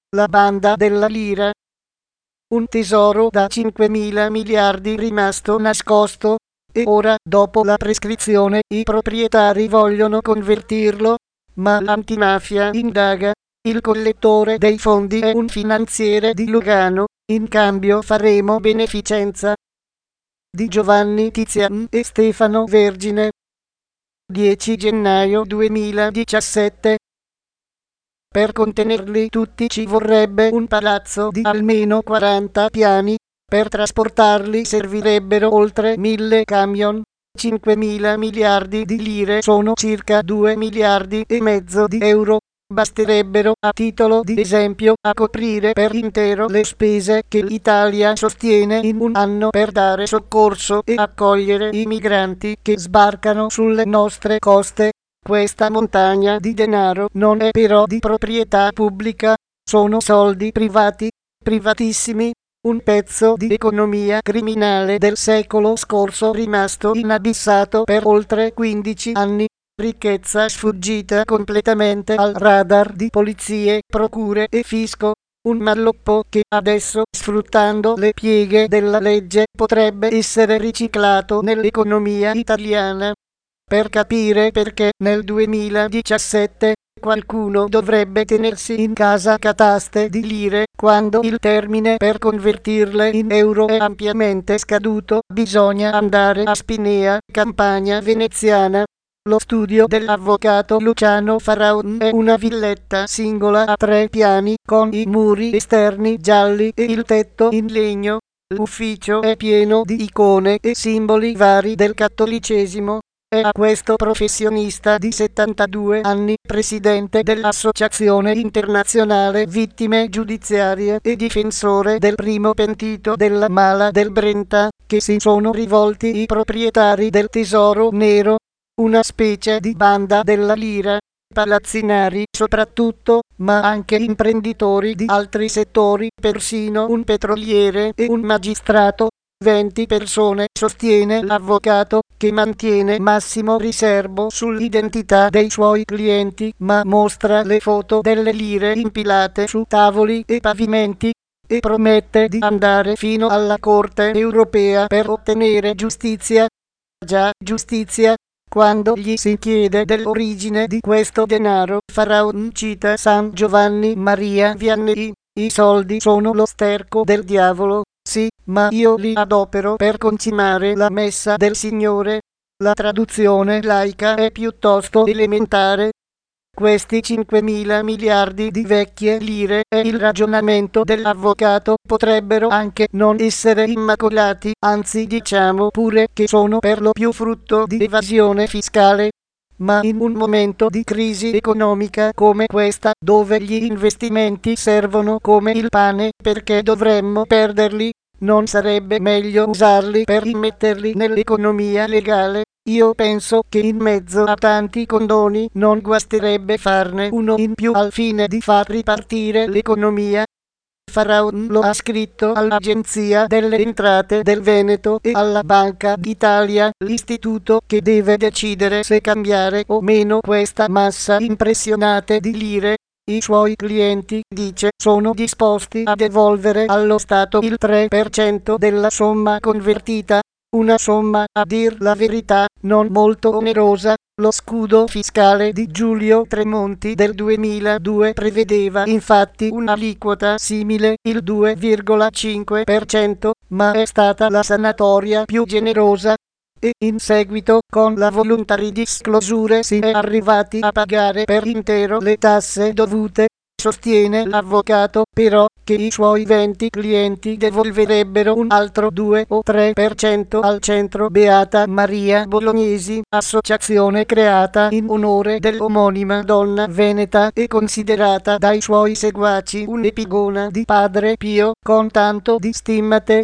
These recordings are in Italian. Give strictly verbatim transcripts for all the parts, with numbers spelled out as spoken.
La banda della lira. Un tesoro da cinquemila miliardi rimasto nascosto, e ora, dopo la prescrizione, i proprietari vogliono convertirlo, ma l'antimafia indaga. Il collettore dei fondi è un finanziere di Lugano, in cambio faremo beneficenza. Di Giovanni Tizian e Stefano Vergine. dieci gennaio duemiladiciassette. Per contenerli tutti ci vorrebbe un palazzo di almeno quaranta piani, per trasportarli servirebbero oltre mille camion. cinquemila miliardi di lire sono circa due miliardi e mezzo di euro. Basterebbero, a titolo di esempio, a coprire per intero le spese che l'Italia sostiene in un anno per dare soccorso e accogliere i migranti che sbarcano sulle nostre coste. Questa montagna di denaro non è però di proprietà pubblica, sono soldi privati, privatissimi, un pezzo di economia criminale del secolo scorso rimasto inabissato per oltre quindici anni, ricchezza sfuggita completamente al radar di polizie, procure e fisco, un malloppo che adesso, sfruttando le pieghe della legge, potrebbe essere riciclato nell'economia italiana. Per capire perché nel duemiladiciassette qualcuno dovrebbe tenersi in casa cataste di lire, quando il termine per convertirle in euro è ampiamente scaduto, bisogna andare a Spinea, Campania veneziana. Lo studio dell'avvocato Luciano Faraon è una villetta singola a tre piani, con i muri esterni gialli e il tetto in legno. L'ufficio è pieno di icone e simboli vari del cattolicesimo. È a questo professionista di settantadue anni, presidente dell'Associazione Internazionale Vittime Giudiziarie e difensore del primo pentito della Mala del Brenta, che si sono rivolti i proprietari del tesoro nero, una specie di banda della lira, palazzinari soprattutto, ma anche imprenditori di altri settori, persino un petroliere e un magistrato. venti persone, sostiene l'avvocato, che mantiene massimo riserbo sull'identità dei suoi clienti, ma mostra le foto delle lire impilate su tavoli e pavimenti, e promette di andare fino alla Corte europea per ottenere giustizia. Già, giustizia. Quando gli si chiede dell'origine di questo denaro, Faraon cita San Giovanni Maria Vianney. I soldi sono lo sterco del diavolo. Sì, ma io li adopero per concimare la messa del Signore. La traduzione laica è piuttosto elementare. Questi cinquemila miliardi di vecchie lire, è il ragionamento dell'avvocato, potrebbero anche non essere immacolati, anzi diciamo pure che sono per lo più frutto di evasione fiscale. Ma in un momento di crisi economica come questa, dove gli investimenti servono come il pane, perché dovremmo perderli? Non sarebbe meglio usarli per immetterli nell'economia legale? Io penso che in mezzo a tanti condoni non guasterebbe farne uno in più al fine di far ripartire l'economia. Faraon lo ha scritto all'Agenzia delle Entrate del Veneto e alla Banca d'Italia, l'istituto che deve decidere se cambiare o meno questa massa impressionante di lire. I suoi clienti, dice, sono disposti a devolvere allo Stato il tre per cento della somma convertita, una somma, a dir la verità, non molto onerosa. Lo scudo fiscale di Giulio Tremonti del duemiladue prevedeva infatti un'aliquota simile, il due virgola cinque per cento, ma è stata la sanatoria più generosa. E in seguito, con la voluntary disclosure, si è arrivati a pagare per intero le tasse dovute. Sostiene l'avvocato, però, che i suoi venti clienti devolverebbero un altro due o tre per cento al Centro Beata Maria Bolognesi, associazione creata in onore dell'omonima donna veneta e considerata dai suoi seguaci un'epigona di Padre Pio, con tanto di stimmate.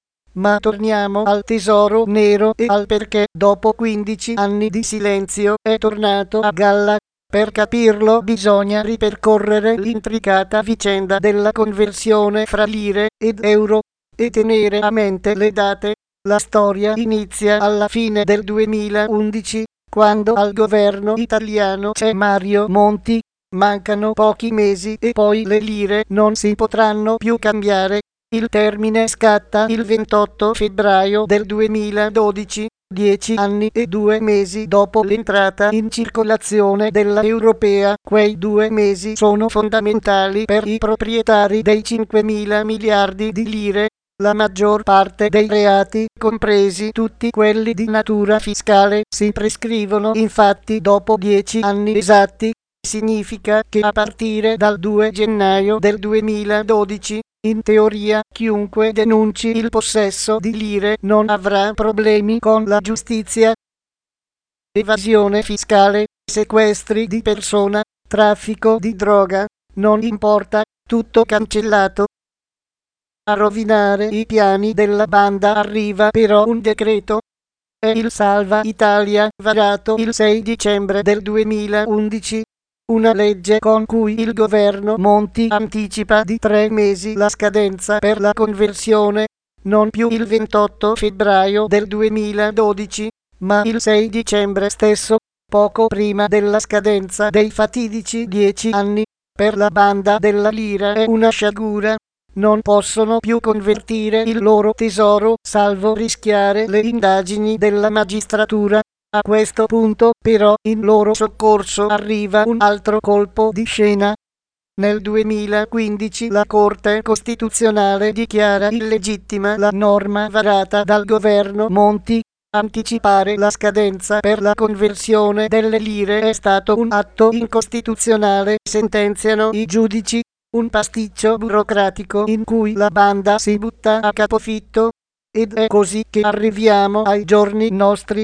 Ma torniamo al tesoro nero e al perché, dopo quindici anni di silenzio, è tornato a galla. Per capirlo bisogna ripercorrere l'intricata vicenda della conversione fra lire ed euro, e tenere a mente le date. La storia inizia alla fine del duemilaundici, quando al governo italiano c'è Mario Monti, Mancano pochi mesi e poi le lire non si potranno più cambiare. Il termine scatta il ventotto febbraio del duemiladodici, dieci anni e due mesi dopo l'entrata in circolazione della europea. Quei due mesi sono fondamentali per i proprietari dei cinquemila miliardi di lire. La maggior parte dei reati, compresi tutti quelli di natura fiscale, si prescrivono infatti dopo dieci anni esatti. Significa che a partire dal due gennaio del duemiladodici, in teoria, chiunque denunci il possesso di lire non avrà problemi con la giustizia. Evasione fiscale, sequestri di persona, traffico di droga, non importa, tutto cancellato. A rovinare i piani della banda arriva però un decreto. È il Salva Italia, varato il sei dicembre del duemilaundici. Una legge con cui il governo Monti anticipa di tre mesi la scadenza per la conversione, non più il ventotto febbraio del duemiladodici, ma il sei dicembre stesso, poco prima della scadenza dei fatidici dieci anni. Per la banda della lira è una sciagura. Non possono più convertire il loro tesoro, salvo rischiare le indagini della magistratura. A questo punto, però, in loro soccorso arriva un altro colpo di scena. Nel duemilaquindici la Corte Costituzionale dichiara illegittima la norma varata dal governo Monti. Anticipare la scadenza per la conversione delle lire è stato un atto incostituzionale, sentenziano i giudici. Un pasticcio burocratico in cui la banda si butta a capofitto. Ed è così che arriviamo ai giorni nostri.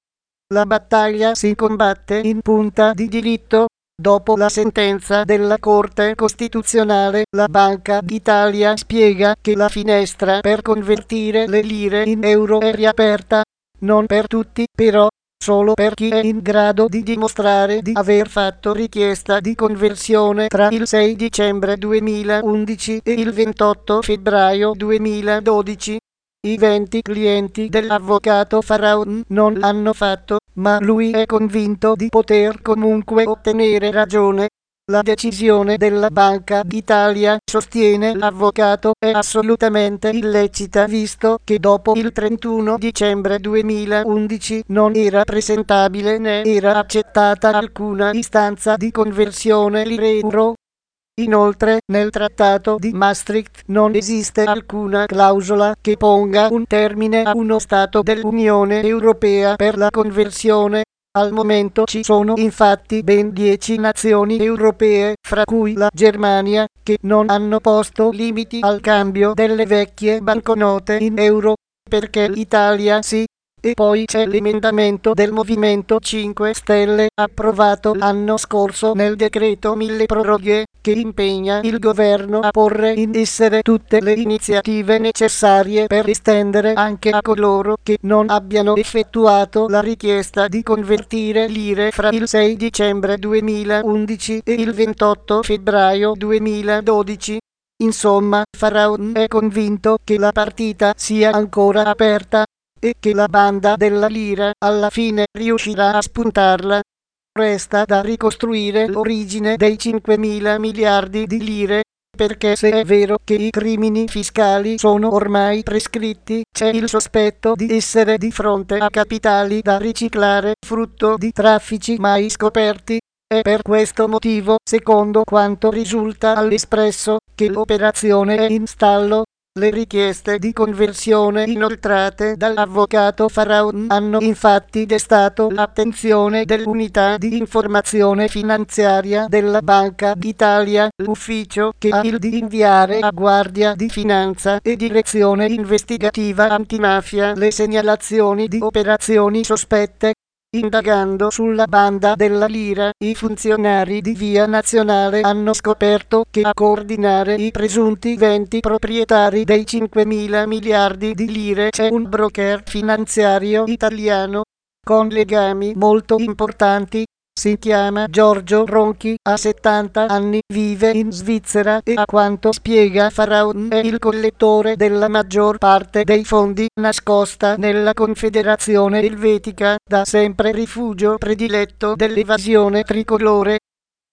La battaglia si combatte in punta di diritto. Dopo la sentenza della Corte Costituzionale, la Banca d'Italia spiega che la finestra per convertire le lire in euro è riaperta. Non per tutti, però, solo per chi è in grado di dimostrare di aver fatto richiesta di conversione tra il sei dicembre duemilaundici e il ventotto febbraio duemiladodici. I venti clienti dell'avvocato Faraon non l'hanno fatto, ma lui è convinto di poter comunque ottenere ragione. La decisione della Banca d'Italia, sostiene l'avvocato, è assolutamente illecita visto che dopo il trentuno dicembre duemilaundici non era presentabile né era accettata alcuna istanza di conversione lire-euro. Inoltre, nel Trattato di Maastricht non esiste alcuna clausola che ponga un termine a uno Stato dell'Unione Europea per la conversione. Al momento ci sono infatti ben dieci nazioni europee, fra cui la Germania, che non hanno posto limiti al cambio delle vecchie banconote in euro, perché l'Italia sì. E poi c'è l'emendamento del Movimento cinque Stelle, approvato l'anno scorso nel decreto milleproroghe, che impegna il governo a porre in essere tutte le iniziative necessarie per estendere anche a coloro che non abbiano effettuato la richiesta di convertire lire fra il sei dicembre duemilaundici e il ventotto febbraio duemiladodici. Insomma, Faraon è convinto che la partita sia ancora aperta e che la banda della lira alla fine riuscirà a spuntarla. Resta da ricostruire l'origine dei cinquemila miliardi di lire, perché se è vero che i crimini fiscali sono ormai prescritti, c'è il sospetto di essere di fronte a capitali da riciclare, frutto di traffici mai scoperti. È per questo motivo, secondo quanto risulta all'Espresso, che l'operazione è in stallo. Le richieste di conversione inoltrate dall'avvocato Faraon hanno infatti destato l'attenzione dell'unità di informazione finanziaria della Banca d'Italia, l'ufficio che ha il di inviare a Guardia di Finanza e Direzione Investigativa Antimafia le segnalazioni di operazioni sospette. Indagando sulla banda della lira, i funzionari di Via Nazionale hanno scoperto che a coordinare i presunti venti proprietari dei cinquemila miliardi di lire c'è un broker finanziario italiano con legami molto importanti. Si chiama Giorgio Ronchi, ha settanta anni, vive in Svizzera e a quanto spiega Faraon è il collettore della maggior parte dei fondi nascosta nella Confederazione Elvetica, da sempre rifugio prediletto dell'evasione tricolore.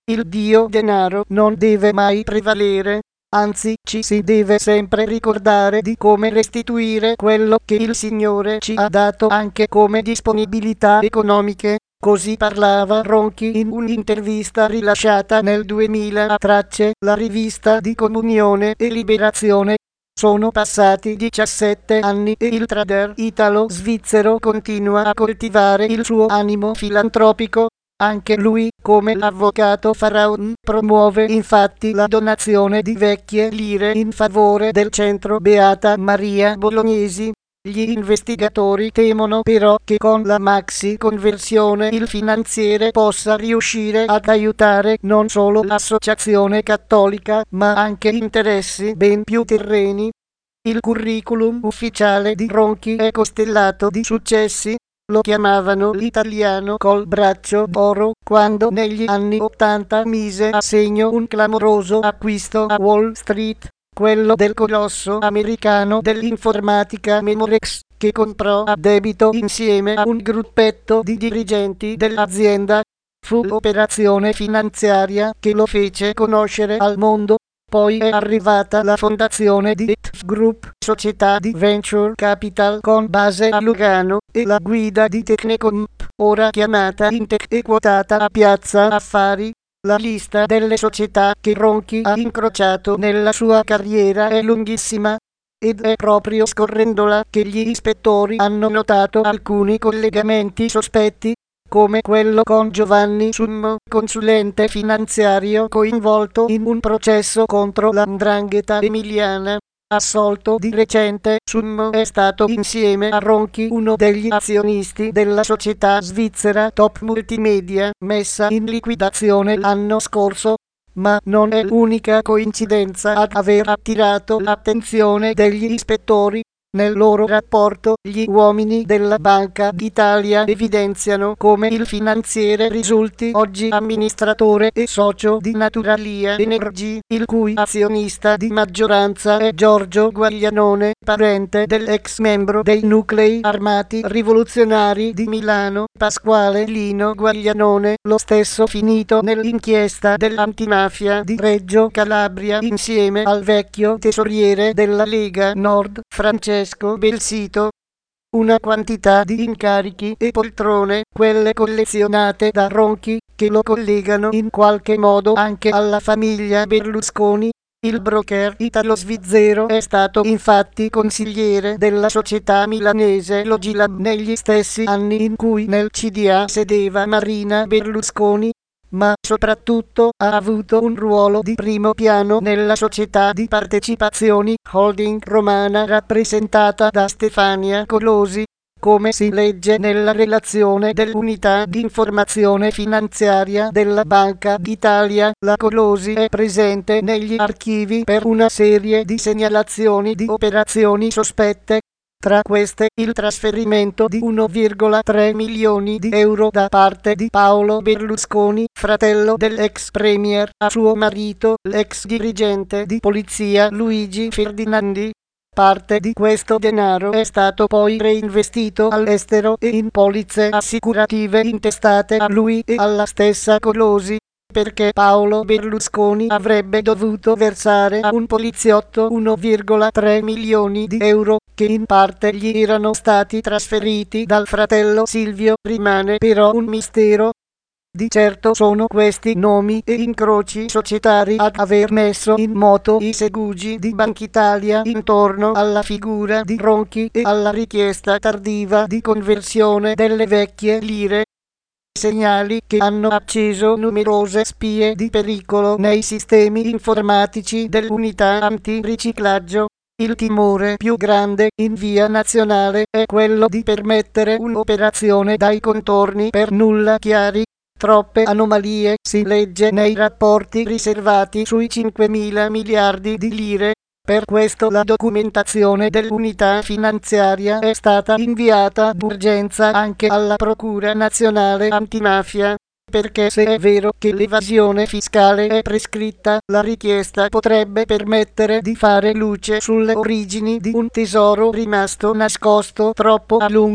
Il dio denaro non deve mai prevalere, anzi ci si deve sempre ricordare di come restituire quello che il Signore ci ha dato anche come disponibilità economiche. Così parlava Ronchi in un'intervista rilasciata nel duemila a Tracce, la rivista di Comunione e Liberazione. Sono passati diciassette anni e il trader italo-svizzero continua a coltivare il suo animo filantropico. Anche lui, come l'avvocato Faraon, promuove infatti la donazione di vecchie lire in favore del centro Beata Maria Bolognesi. Gli investigatori temono però che con la maxi conversione il finanziere possa riuscire ad aiutare non solo l'associazione cattolica ma anche interessi ben più terreni. Il curriculum ufficiale di Ronchi è costellato di successi. Lo chiamavano l'italiano col braccio d'oro quando negli anni ottanta mise a segno un clamoroso acquisto a Wall Street, quello del colosso americano dell'informatica Memorex, che comprò a debito insieme a un gruppetto di dirigenti dell'azienda. Fu l'operazione finanziaria che lo fece conoscere al mondo. Poi è arrivata la fondazione di I T F Group, società di venture capital con base a Lugano, e la guida di Tecnecomp, ora chiamata Intec e quotata a Piazza Affari. La lista delle società che Ronchi ha incrociato nella sua carriera è lunghissima, ed è proprio scorrendola che gli ispettori hanno notato alcuni collegamenti sospetti, come quello con Giovanni Summo, consulente finanziario coinvolto in un processo contro la 'ndrangheta emiliana. Assolto di recente, Summo è stato insieme a Ronchi uno degli azionisti della società svizzera Top Multimedia, messa in liquidazione l'anno scorso. Ma non è l'unica coincidenza ad aver attirato l'attenzione degli ispettori. Nel loro rapporto, gli uomini della Banca d'Italia evidenziano come il finanziere risulti oggi amministratore e socio di Naturalia Energy, il cui azionista di maggioranza è Giorgio Guaglianone, parente dell'ex membro dei Nuclei Armati Rivoluzionari di Milano, Pasquale Lino Guaglianone, lo stesso finito nell'inchiesta dell'antimafia di Reggio Calabria insieme al vecchio tesoriere della Lega Nord, Francesco Belsito. Una quantità di incarichi e poltrone, quelle collezionate da Ronchi, che lo collegano in qualche modo anche alla famiglia Berlusconi. Il broker italo-svizzero è stato infatti consigliere della società milanese Logilab negli stessi anni in cui nel C D A sedeva Marina Berlusconi, ma soprattutto ha avuto un ruolo di primo piano nella società di partecipazioni holding romana rappresentata da Stefania Colosi, come si legge nella relazione dell'unità di informazione finanziaria della Banca d'Italia. La Colosi è presente negli archivi per una serie di segnalazioni di operazioni sospette. Tra queste, il trasferimento di uno virgola tre milioni di euro da parte di Paolo Berlusconi, fratello dell'ex premier, a suo marito, l'ex dirigente di polizia Luigi Ferdinandi. Parte di questo denaro è stato poi reinvestito all'estero e in polizze assicurative intestate a lui e alla stessa Colosi, perché Paolo Berlusconi avrebbe dovuto versare a un poliziotto uno virgola tre milioni di euro, che in parte gli erano stati trasferiti dal fratello Silvio. Rimane però un mistero. Di certo sono questi nomi e incroci societari ad aver messo in moto i segugi di Bankitalia intorno alla figura di Ronchi e alla richiesta tardiva di conversione delle vecchie lire. Segnali che hanno acceso numerose spie di pericolo nei sistemi informatici dell'unità antiriciclaggio. Il timore più grande in via nazionale è quello di permettere un'operazione dai contorni per nulla chiari. Troppe anomalie, si legge nei rapporti riservati sui cinquemila miliardi di lire. Per questo la documentazione dell'unità finanziaria è stata inviata d'urgenza anche alla Procura Nazionale Antimafia, perché se è vero che l'evasione fiscale è prescritta, la richiesta potrebbe permettere di fare luce sulle origini di un tesoro rimasto nascosto troppo a lungo.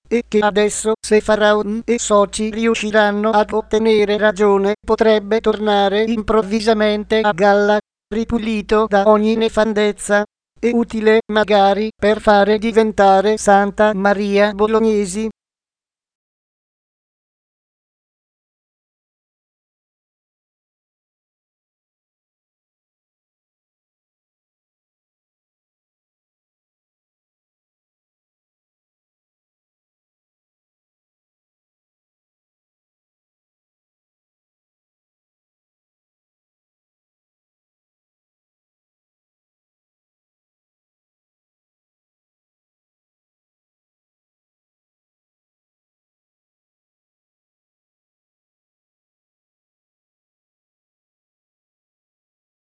e che adesso, se Faraon e soci riusciranno ad ottenere ragione, potrebbe tornare improvvisamente a galla, ripulito da ogni nefandezza, e utile magari per fare diventare Santa Maria Bolognesi